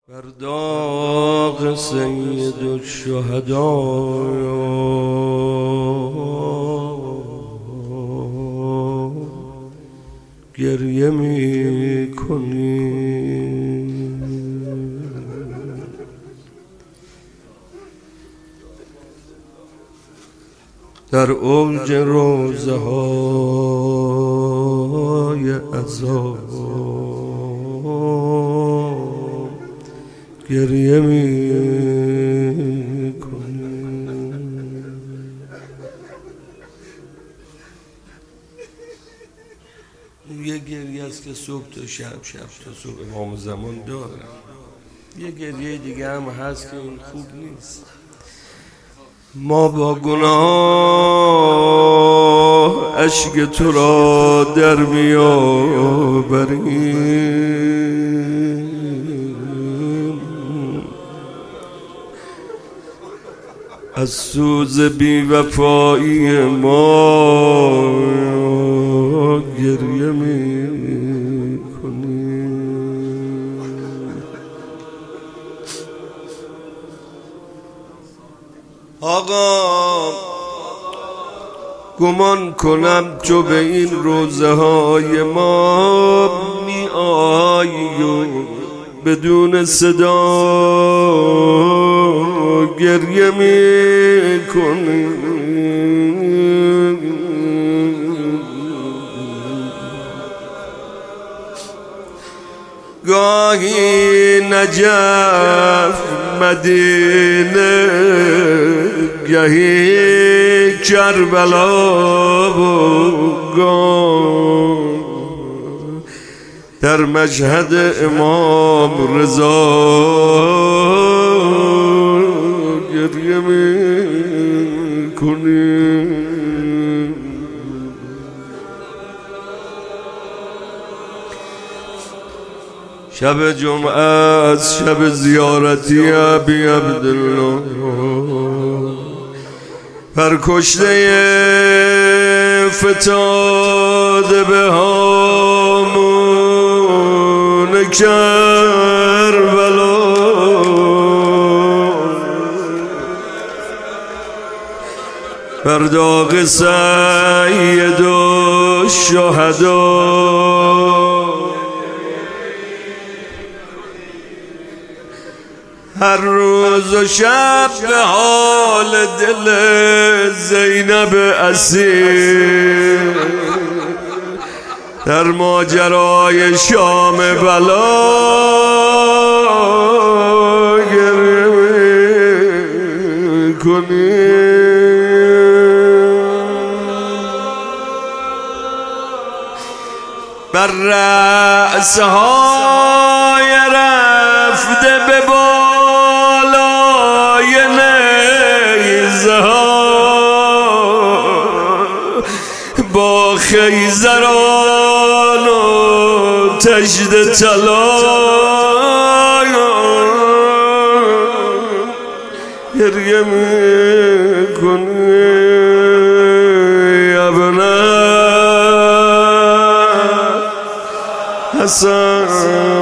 بر داغ سید الشهدا گریه می کنی، در اوج روزه های عذاب گریه می کنی. یه گریه است که صبح تا شب تا صبح امام زمان داره. یه گریه دیگه هم هست که این خوب نیست. ما با گناه اشک تو را در میآوریم، از سوز بی وفایی ما گریه می کنیم. آقا گمان کنم تو به این روزه های ما می آیی و بدون صدا گریه می کنی. گاهی نجف مدینه، گاهی کربلا و گاه در مشهد امام رضا گریه می کنی. شب جمعه از شب زیارتی ابی عبدالله، پرکشته فتاده به هامون کربلا، بر داغ سید الشهدا هر روز و شب به حال دل زینب اسیر در ماجرای شام بلا گریه می کنی. بر رأسهای رفته به با خیزران و تجد طلا گریه می کنی. ابن حسن